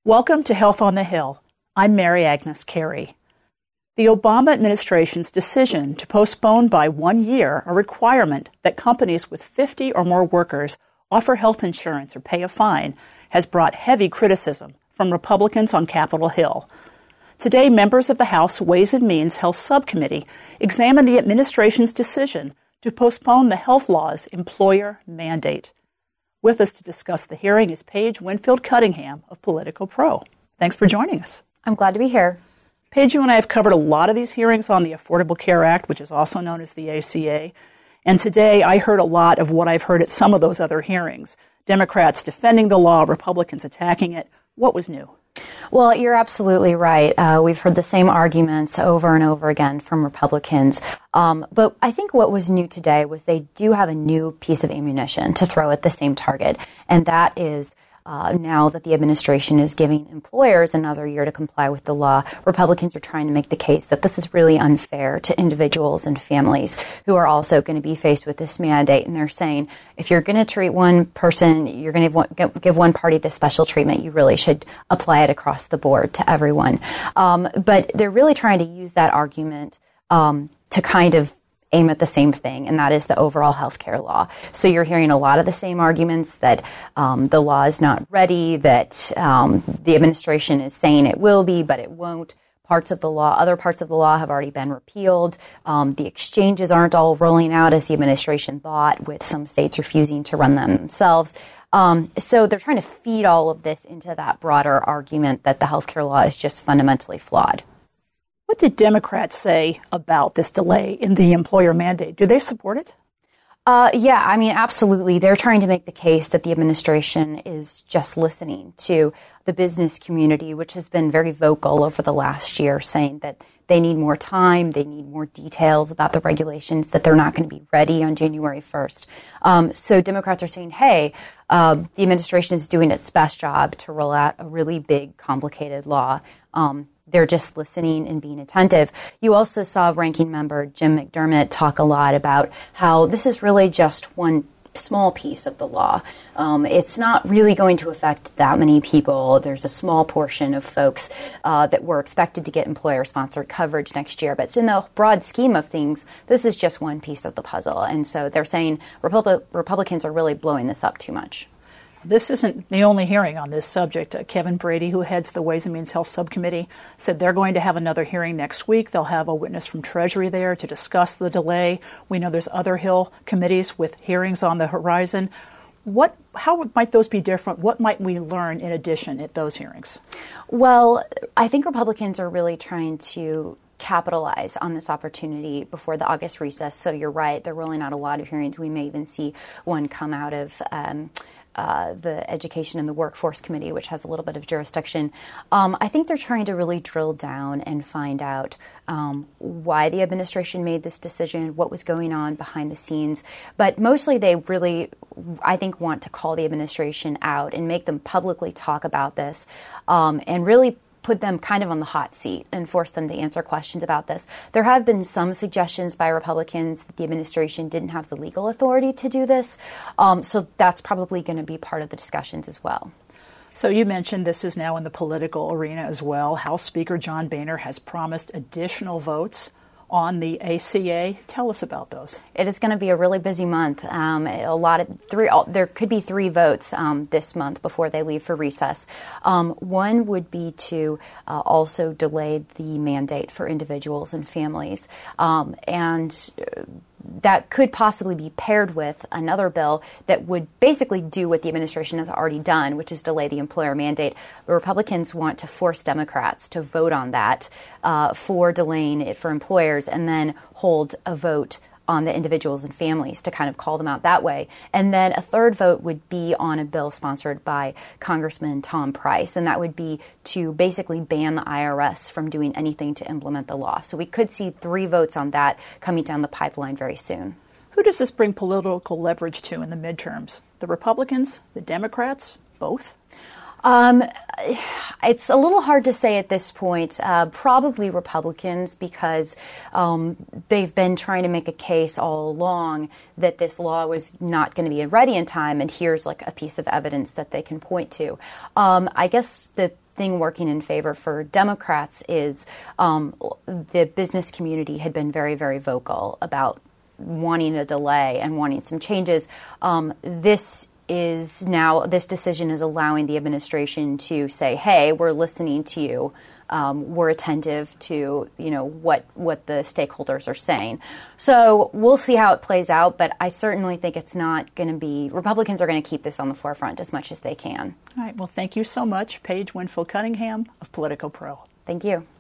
Welcome to Health on the Hill. I'm Mary Agnes Carey. The Obama administration's decision to postpone by 1 year a requirement that companies with 50 or more workers offer health insurance or pay a fine has brought heavy criticism from Republicans on Capitol Hill. Today, members of the House Ways and Means Health Subcommittee examined the administration's decision to postpone the health law's employer mandate. With us to discuss the hearing is Paige Winfield Cunningham of Politico Pro. Thanks for joining us. I'm glad to be here. Paige, you and I have covered a lot of these hearings on the Affordable Care Act, which is also known as the ACA. And today I heard a lot of what I've heard at some of those other hearings. Democrats defending the law, Republicans attacking it. What was new? Well, you're absolutely right. We've heard the same arguments over and over again from Republicans. But I think what was new today was they do have a new piece of ammunition to throw at the same target. And that is now that the administration is giving employers another year to comply with the law, Republicans are trying to make the case that this is really unfair to individuals and families who are also going to be faced with this mandate. And they're saying, if you're going to treat one person, you're going to give one party this special treatment, you really should apply it across the board to everyone. But they're really trying to use that argument to kind of aim at the same thing, and that is the overall health care law. So you're hearing a lot of the same arguments that the law is not ready, that the administration is saying it will be, but it won't. Other parts of the law have already been repealed. The exchanges aren't all rolling out as the administration thought, with some states refusing to run them themselves. So they're trying to feed all of this into that broader argument that the health care law is just fundamentally flawed. What did Democrats say about this delay in the employer mandate? Do they support it? Yeah, I mean, absolutely. They're trying to make the case that the administration is just listening to the business community, which has been very vocal over the last year, saying that they need more time, they need more details about the regulations, that they're not going to be ready on January 1st. So Democrats are saying, hey, the administration is doing its best job to roll out a really big, complicated law. They're just listening and being attentive. You also saw Ranking Member Jim McDermott talk a lot about how this is really just one small piece of the law. It's not really going to affect that many people. There's a small portion of folks that were expected to get employer-sponsored coverage next year. But in the broad scheme of things, this is just one piece of the puzzle. And so they're saying Republicans are really blowing this up too much. This isn't the only hearing on this subject. Kevin Brady, who heads the Ways and Means Health Subcommittee, said they're going to have another hearing next week. They'll have a witness from Treasury there to discuss the delay. We know there's other Hill committees with hearings on the horizon. How might those be different? What might we learn in addition at those hearings? Well, I think Republicans are really trying to capitalize on this opportunity before the August recess. So you're right, they're rolling out a lot of hearings. We may even see one come out of the Education and the Workforce Committee, which has a little bit of jurisdiction. I think they're trying to really drill down and find out why the administration made this decision, what was going on behind the scenes. But mostly they really, I think, want to call the administration out and make them publicly talk about this and really put them kind of on the hot seat and force them to answer questions about this. There have been some suggestions by Republicans that the administration didn't have the legal authority to do this. So that's probably going to be part of the discussions as well. So you mentioned this is now in the political arena as well. House Speaker John Boehner has promised additional votes on the ACA. Tell us about those. It is going to be a really busy month. There could be 3 votes this month before they leave for recess. One would be to also delay the mandate for individuals and families. That could possibly be paired with another bill that would basically do what the administration has already done, which is delay the employer mandate. The Republicans want to force Democrats to vote on that for delaying it for employers, and then hold a vote on the individuals and families to kind of call them out that way. And then a third vote would be on a bill sponsored by Congressman Tom Price, and that would be to basically ban the IRS from doing anything to implement the law. So we could see 3 votes on that coming down the pipeline very soon. Who does this bring political leverage to in the midterms? The Republicans? The Democrats? Both? It's a little hard to say at this point. Probably Republicans, because they've been trying to make a case all along that this law was not going to be ready in time, and here's like a piece of evidence that they can point to. I guess that thing working in favor for Democrats is the business community had been very, very vocal about wanting a delay and wanting some changes. This decision is allowing the administration to say, hey, we're listening to you. We're attentive to, what the stakeholders are saying. So we'll see how it plays out, but I certainly think it's not going to be, Republicans are going to keep this on the forefront as much as they can. All right. Well, thank you so much, Paige Winfield Cunningham of Politico Pro. Thank you.